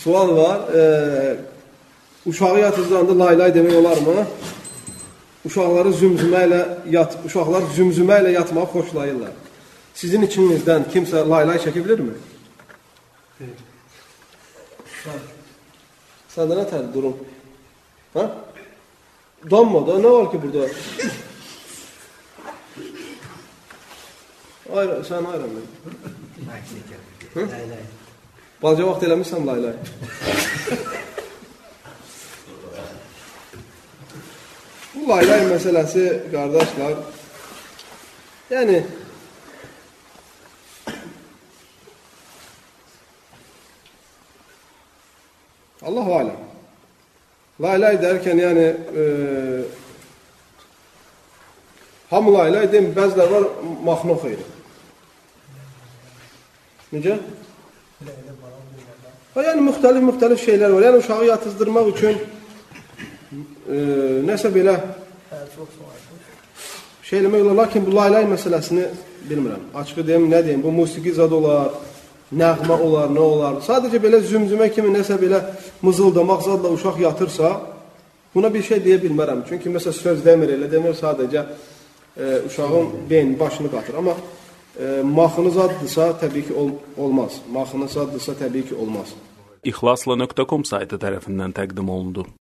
Sual var. Uşağı yatızdanda laylay demək olarmı? Uşaqlar zümzümə ilə yatmağı xoşlayırlar. Sizin içinizdən kimsə laylay çəkə bilirmi? Səndə nə tərdir durum? Ha? Donma da, nə var ki burada? Sən ayrım mən. Balaca vaxt eləmişsən laylay. Bu laylay məsələsi, qardaşlar, yəni, Allah-u aləm. Laylay dərkən, yəni, hamı laylay deyim, bəzilər var, mahnı oxuyur. Necə? Yəni, müxtəlif şeylər var. Yəni, uşağı yatızdırmaq üçün nəsə belə şey eləmək olar. Lakin bu laylay məsələsini bilmirəm. Açıqı deyim, nə deyim, bu musiqi zad olar, nəğmə olar, nə olar. Sadəcə belə zümzümə kimi nəsə belə mızıldamaq zadla uşaq yatırsa, buna bir şey deyə bilmərəm. Çünki məsəl söz demir, elə demir, sadəcə uşağın beyni, başını qatır. Amma maxını zaddırsa, təbii ki, olmaz. Maxını zaddırsa, təbii ki, olmaz. İxlasla.com saytı tərəfindən təqdim olundu.